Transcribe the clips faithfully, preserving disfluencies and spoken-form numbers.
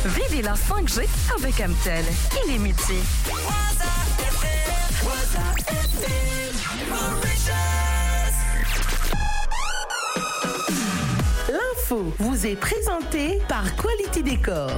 Vivez la cinq G avec M T L. Illimité. L'info vous est présentée par Quality Décor.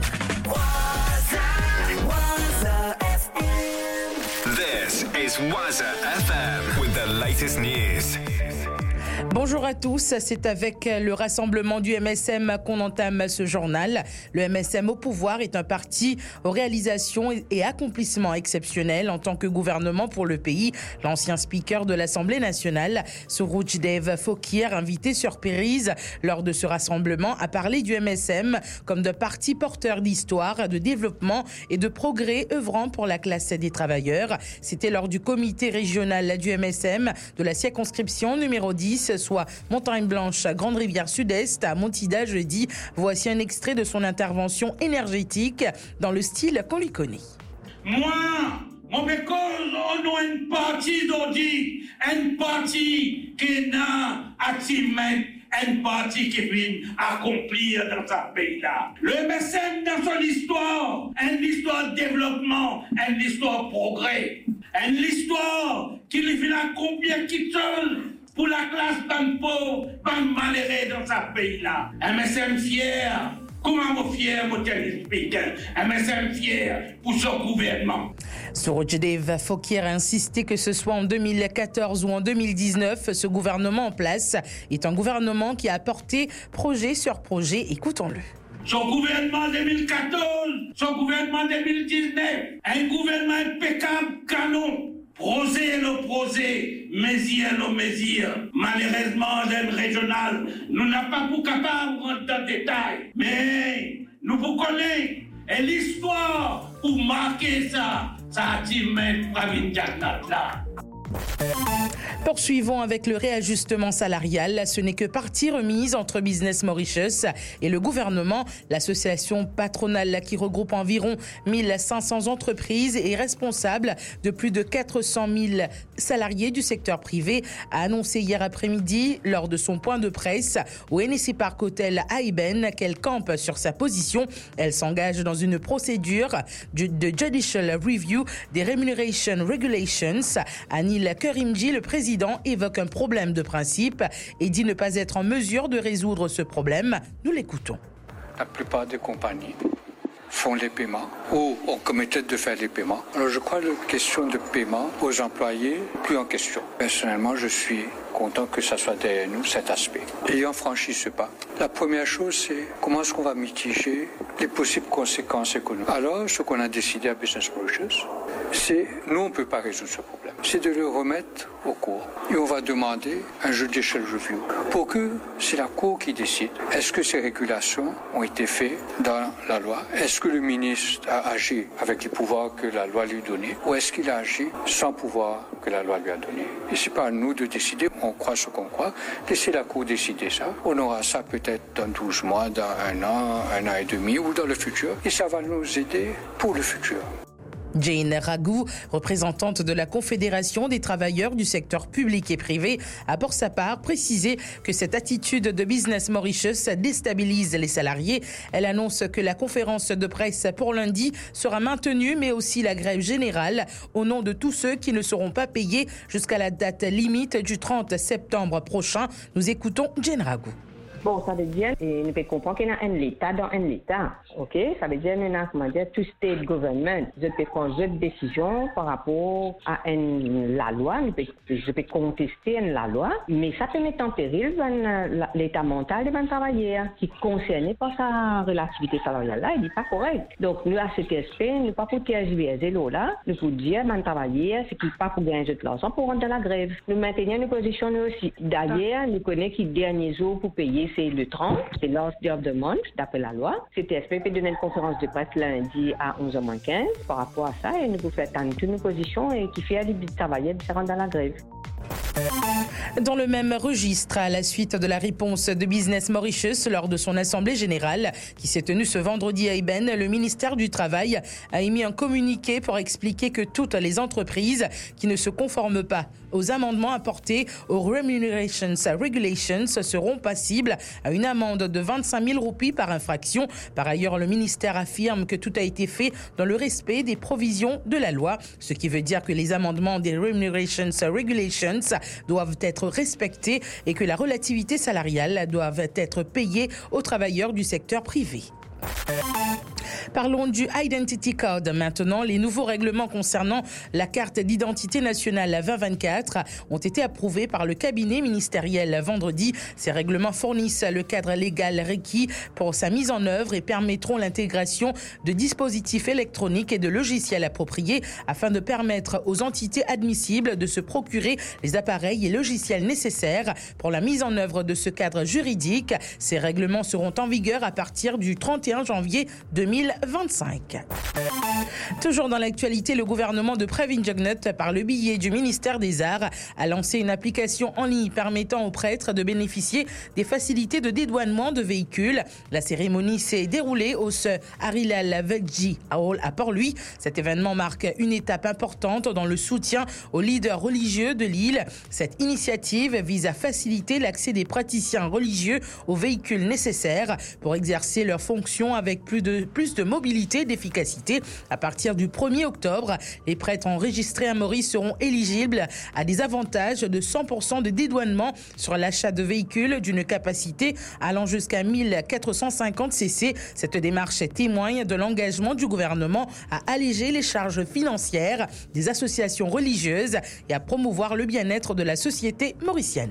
This is Waza F M with the latest news. Bonjour à tous, c'est avec le rassemblement du M S M qu'on entame ce journal. Le M S M au pouvoir est un parti aux réalisations et accomplissements exceptionnels en tant que gouvernement pour le pays. L'ancien speaker de l'Assemblée nationale, Surojdev Fokir, invité sur Périse lors de ce rassemblement, a parlé du M S M comme de parti porteur d'histoire, de développement et de progrès œuvrant pour la classe des travailleurs. C'était lors du comité régional du M S M de la circonscription numéro dix, soit Montagne Blanche, Grande Rivière Sud-Est, à Montida jeudi. Voici un extrait de son intervention énergétique dans le style qu'on lui connaît. Moi, mon bécole, on a une partie d'audit, une partie qui n'a activement, une partie qui vient accomplir dans ce pays-là. Le M S M dans son histoire, une histoire de développement, une histoire de progrès, une histoire qui lui vient accomplir qui seul pour la classe d'un pauvre, d'un malheureux dans ce pays-là. M S M fier. Comment vous fier, mon speaker? M S M fier pour son gouvernement. Surojdev Fokir a insisté que ce soit en deux mille quatorze ou en deux mille dix-neuf, ce gouvernement en place est un gouvernement qui a apporté projet sur projet. Écoutons-le. Son gouvernement deux mille quatorze, son gouvernement deux mille dix-neuf, un gouvernement impeccable, canon. Prosé le prosé, mesure le mesure. Malheureusement, dans le régional, nous n'avons pas pour capable de rentrer dans le détail. Mais nous vous connaissons. Et l'histoire, pour marquer ça, ça a été même pas une là. Poursuivons avec le réajustement salarial. Ce n'est que partie remise entre Business Mauritius et le gouvernement. L'association patronale qui regroupe environ mille cinq cents entreprises et responsable de plus de quatre cent mille salariés du secteur privé a annoncé hier après-midi lors de son point de presse au N S C Park Hotel à Iben qu'elle campe sur sa position. Elle s'engage dans une procédure de Judicial Review des Remuneration Regulations. Anil Karimji, le président, évoque un problème de principe et dit ne pas être en mesure de résoudre ce problème. Nous l'écoutons. La plupart des compagnies font les paiements ou ont committé de faire les paiements. Alors je crois que la question de paiement aux employés, plus en question. Personnellement, je suis content que ça soit derrière nous, cet aspect. Ayant franchi ce pas, la première chose, c'est comment est-ce qu'on va mitiger les possibles conséquences économiques. Alors, ce qu'on a décidé à Business Mauritius, c'est, nous, on ne peut pas résoudre ce problème. C'est de le remettre au cours. Et on va demander un judicial review pour que c'est la Cour qui décide. Est-ce que ces régulations ont été faites dans la loi? Est-ce que le ministre a agi avec les pouvoirs que la loi lui donnait? Ou est-ce qu'il a agi sans pouvoir que la loi lui a donné? Et c'est pas à nous de décider. On croit ce qu'on croit. Laissez la Cour décider ça. On aura ça peut-être dans douze mois, dans un an, un an et demi ou dans le futur. Et ça va nous aider pour le futur. Jane Ragou, représentante de la Confédération des travailleurs du secteur public et privé, a pour sa part précisé que cette attitude de Business Mauritius déstabilise les salariés. Elle annonce que la conférence de presse pour lundi sera maintenue, mais aussi la grève générale au nom de tous ceux qui ne seront pas payés jusqu'à la date limite du trente septembre prochain. Nous écoutons Jane Ragou. Bon, ça veut dire, et nous pouvons comprendre qu'il y a un État dans un État, ok? Ça veut dire, maintenant, comment dire, tout state government, je peux prendre une décision par rapport à une, la loi, je peux contester la loi, mais ça peut mettre en péril l'état mental des travailleurs qui est concerné par sa relativité salariale-là, il n'est pas correct. Donc, nous, à cet aspect, nous ne pas pour tergiverser là, nous pour dire, les travailleurs, c'est qu'ils ne pas pour gagner de l'argent pour rentrer dans la grève. Nous maintenons nos positions nous aussi. D'ailleurs, nous connaissons que le dernier jour pour payer, c'est le trente, c'est last day of the month, d'après la loi. C T S P peut donner une conférence de presse lundi à onze heures moins quinze par rapport à ça et nous vous faites toutes nos positions et qui fait à l'idée de travailler de se rendre dans la grève. Dans le même registre, à la suite de la réponse de Business Mauritius lors de son assemblée générale qui s'est tenue ce vendredi à Eben, le ministère du Travail a émis un communiqué pour expliquer que toutes les entreprises qui ne se conforment pas aux amendements apportés aux Remunerations Regulations seront passibles à une amende de vingt-cinq mille roupies par infraction. Par ailleurs, le ministère affirme que tout a été fait dans le respect des provisions de la loi, ce qui veut dire que les amendements des Remunerations Regulations doivent être respectés et que la relativité salariale doit être payée aux travailleurs du secteur privé. Parlons du Identity Card maintenant. Les nouveaux règlements concernant la carte d'identité nationale vingt vingt-quatre ont été approuvés par le cabinet ministériel vendredi. Ces règlements fournissent le cadre légal requis pour sa mise en œuvre et permettront l'intégration de dispositifs électroniques et de logiciels appropriés afin de permettre aux entités admissibles de se procurer les appareils et logiciels nécessaires pour la mise en œuvre de ce cadre juridique. Ces règlements seront en vigueur à partir du trente et un janvier deux mille vingt-cinq. Toujours dans l'actualité, le gouvernement de Pravin Jugnauth, par le biais du ministère des Arts, a lancé une application en ligne permettant aux prêtres de bénéficier des facilités de dédouanement de véhicules. La cérémonie s'est déroulée au Harilal Vegji Hall à Port-Louis. Cet événement marque une étape importante dans le soutien aux leaders religieux de l'île. Cette initiative vise à faciliter l'accès des praticiens religieux aux véhicules nécessaires pour exercer leurs fonctions avec plus de, plus de mobilité et d'efficacité. À partir du premier octobre, les prêtres enregistrés à Maurice seront éligibles à des avantages de cent pour cent de dédouanement sur l'achat de véhicules d'une capacité allant jusqu'à mille quatre cent cinquante cc. Cette démarche témoigne de l'engagement du gouvernement à alléger les charges financières des associations religieuses et à promouvoir le bien-être de la société mauricienne.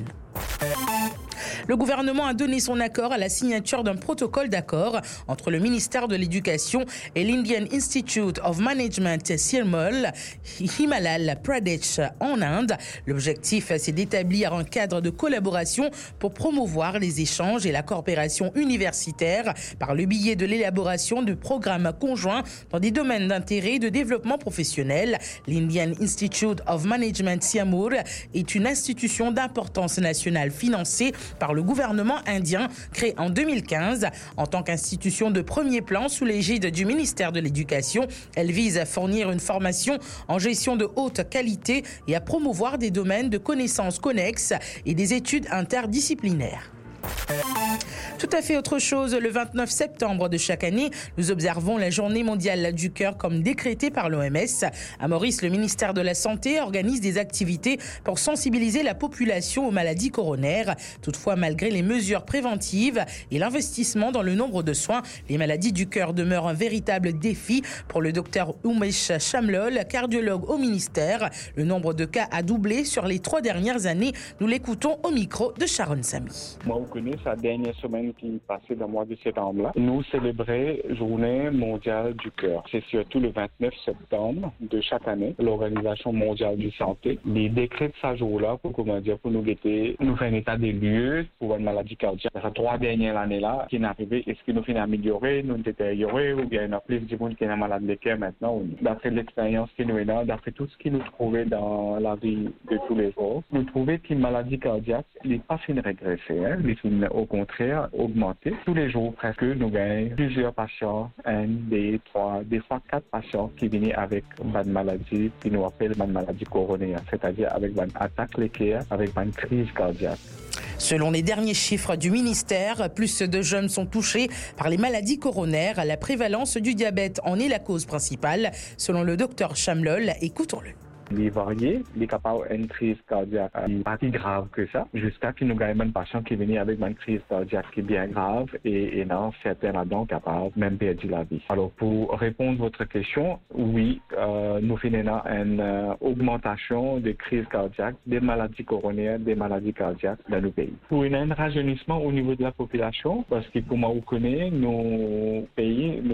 Le gouvernement a donné son accord à la signature d'un protocole d'accord entre le ministère de l'Éducation et l'Indian Institute of Management Sirmal, Himachal Pradesh en Inde. L'objectif, c'est d'établir un cadre de collaboration pour promouvoir les échanges et la coopération universitaire par le biais de l'élaboration de programmes conjoints dans des domaines d'intérêt et de développement professionnel. L'Indian Institute of Management Sirmal est une institution d'importance nationale financée par le gouvernement indien, créé en deux mille quinze. En tant qu'institution de premier plan sous l'égide du ministère de l'Éducation, elle vise à fournir une formation en gestion de haute qualité et à promouvoir des domaines de connaissances connexes et des études interdisciplinaires. Tout à fait autre chose, le vingt-neuf septembre de chaque année, nous observons la journée mondiale du cœur comme décrétée par l'O M S. À Maurice, le ministère de la Santé organise des activités pour sensibiliser la population aux maladies coronaires. Toutefois, malgré les mesures préventives et l'investissement dans le nombre de soins, les maladies du cœur demeurent un véritable défi pour le docteur Umesh Shamlol, cardiologue au ministère. Le nombre de cas a doublé sur les trois dernières années. Nous l'écoutons au micro de Sharon Samy. Moi, vous connaissez la dernière semaine qui passait dans le mois de septembre-là. Nous célébrons Journée mondiale du cœur. C'est surtout le vingt-neuf septembre de chaque année, l'Organisation mondiale de santé. Les décrets de ce jour-là, pour comment dire, pour nous guetter, nous faire un état des lieux pour une maladie cardiaque. Dans les trois dernières années-là, qui est arrivé, est-ce que nous finissons améliorer, nous détériorer, ou bien il y a plus de monde qui est malade de cœur maintenant. D'après l'expérience que nous avons, d'après tout ce qui nous trouvait dans la vie de tous les jours, nous trouvons qu'une maladie cardiaque n'est pas fin de régresser, hein, mais au contraire, augmenter. Tous les jours, presque, nous gagnons plusieurs patients, un, deux, trois, des fois quatre patients qui viennent avec une maladie, qui nous appelle une maladie coronaire, c'est-à-dire avec une attaque l'équerre, avec une crise cardiaque. Selon les derniers chiffres du ministère, plus de jeunes sont touchés par les maladies coronaires. La prévalence du diabète en est la cause principale. Selon le docteur Shamlol, écoutons-le. Les variés, les capables d'une crise cardiaque pas si grave que ça, jusqu'à ce que nous gagnons un patient qui vient avec une crise cardiaque qui est bien grave et, et non, certains là-dedans capables même perdre la vie. Alors, pour répondre à votre question, oui, euh, nous faisons une euh, augmentation des crises cardiaques, des maladies coronaires, des maladies cardiaques dans nos pays. Pour un rajeunissement au niveau de la population, parce que comme vous connaissez, nos pays, nous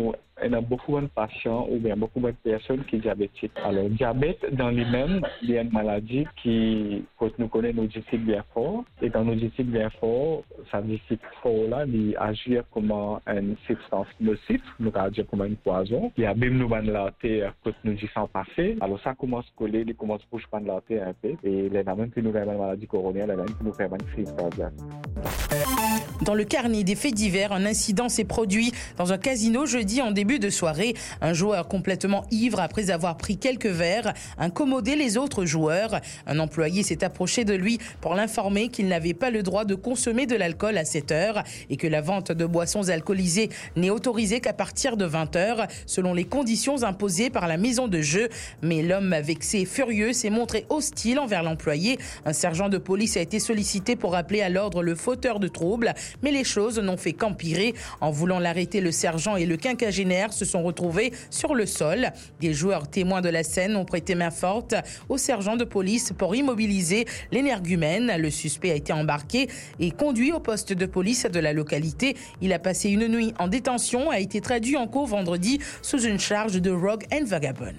il y a beaucoup de patients ou bien beaucoup de personnes qui sont diabétiques. Alors, le diabète dans lui-même, il y a une maladie qui, quand nous connaissons nos cycles bien forts, et quand nos cycles bien forts, ça dit cycle fort là, il agit comme une substance nocive, nous agit comme une poison. Il y a même nous ban la terre quand nous y sommes passés. Alors, ça commence à coller, il commence à bouger ban la terre un peu, et il y a même qui nous fait une maladie coronaire, il y a même qui nous fait une crise cardiaque. Dans le carnet des faits divers, un incident s'est produit dans un casino jeudi en début de soirée. Un joueur complètement ivre, après avoir pris quelques verres, incommodé les autres joueurs. Un employé s'est approché de lui pour l'informer qu'il n'avait pas le droit de consommer de l'alcool à sept heures et que la vente de boissons alcoolisées n'est autorisée qu'à partir de vingt heures, selon les conditions imposées par la maison de jeu. Mais l'homme, vexé et furieux, s'est montré hostile envers l'employé. Un sergent de police a été sollicité pour rappeler à l'ordre le fauteur de troubles. Mais les choses n'ont fait qu'empirer. En voulant l'arrêter, le sergent et le quinquagénaire se sont retrouvés sur le sol. Des joueurs témoins de la scène ont prêté main forte au sergent de police pour immobiliser l'énergumène. Le suspect a été embarqué et conduit au poste de police de la localité. Il a passé une nuit en détention, a été traduit en cours vendredi sous une charge de rogue and vagabond.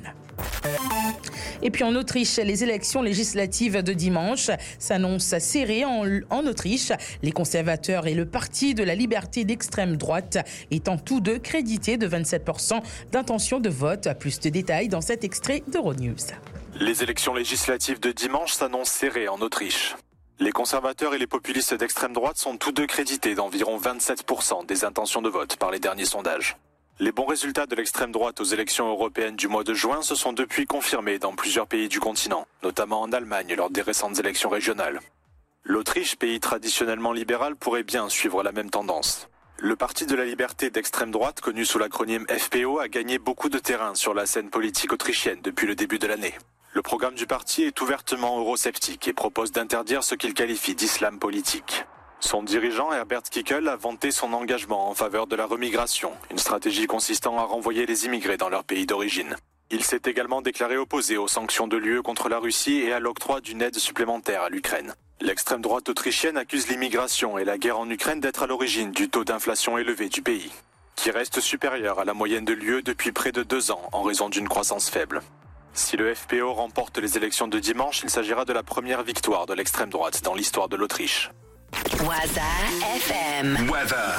Et puis en Autriche, les élections législatives de dimanche s'annoncent serrées en, en Autriche. Les conservateurs et le Parti de la liberté d'extrême droite étant tous deux crédités de vingt-sept pour cent d'intention de vote. Plus de détails dans cet extrait d'Euronews. Les élections législatives de dimanche s'annoncent serrées en Autriche. Les conservateurs et les populistes d'extrême droite sont tous deux crédités d'environ vingt-sept pour cent des intentions de vote par les derniers sondages. Les bons résultats de l'extrême droite aux élections européennes du mois de juin se sont depuis confirmés dans plusieurs pays du continent, notamment en Allemagne lors des récentes élections régionales. L'Autriche, pays traditionnellement libéral, pourrait bien suivre la même tendance. Le Parti de la liberté d'extrême droite, connu sous l'acronyme F P O, a gagné beaucoup de terrain sur la scène politique autrichienne depuis le début de l'année. Le programme du parti est ouvertement eurosceptique et propose d'interdire ce qu'il qualifie d'islam politique. Son dirigeant, Herbert Kickl, a vanté son engagement en faveur de la remigration, une stratégie consistant à renvoyer les immigrés dans leur pays d'origine. Il s'est également déclaré opposé aux sanctions de l'U E contre la Russie et à l'octroi d'une aide supplémentaire à l'Ukraine. L'extrême droite autrichienne accuse l'immigration et la guerre en Ukraine d'être à l'origine du taux d'inflation élevé du pays, qui reste supérieur à la moyenne de l'U E depuis près de deux ans en raison d'une croissance faible. Si le F P O remporte les élections de dimanche, il s'agira de la première victoire de l'extrême droite dans l'histoire de l'Autriche. Waza F M. Weather.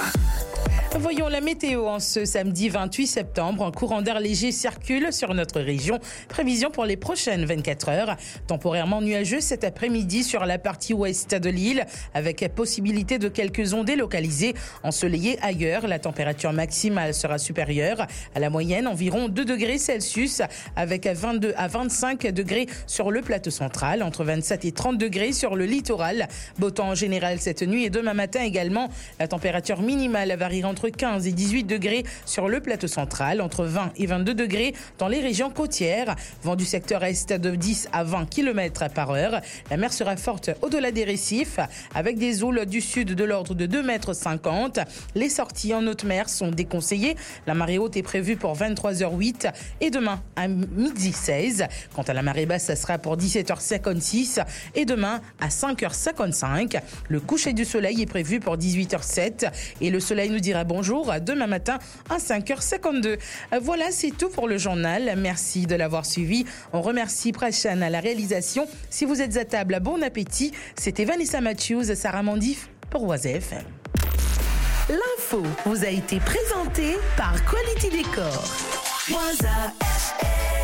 Voyons la météo en ce samedi vingt-huit septembre. Un courant d'air léger circule sur notre région. Prévision pour les prochaines vingt-quatre heures. Temporairement nuageux cet après-midi sur la partie ouest de l'île, avec possibilité de quelques ondées localisées. Ensoleillé ailleurs, la température maximale sera supérieure à la moyenne, environ deux degrés Celsius, avec vingt-deux à vingt-cinq degrés sur le plateau central, entre vingt-sept et trente degrés sur le littoral. Beau temps en général cette nuit et demain matin également. La température minimale variera entre quinze et dix-huit degrés sur le plateau central, entre vingt et vingt-deux degrés dans les régions côtières. Vent du secteur est de dix à vingt kilomètres par heure. La mer sera forte au-delà des récifs, avec des houles du sud de l'ordre de deux mètres cinquante. Les sorties en haute mer sont déconseillées. La marée haute est prévue pour vingt-trois heures huit et demain à midi seize. Quant à la marée basse, ça sera pour dix-sept heures cinquante-six et demain à cinq heures cinquante-cinq. Le coucher du soleil est prévu pour dix-huit heures sept et le soleil nous dira bonjour demain matin à cinq heures cinquante-deux. Voilà, c'est tout pour le journal. Merci de l'avoir suivi. On remercie Prachan à la réalisation. Si vous êtes à table, bon appétit. C'était Vanessa Matthews, Sarah Mandif pour Waza F M. L'info vous a été présentée par Quality Décor. Waza F M.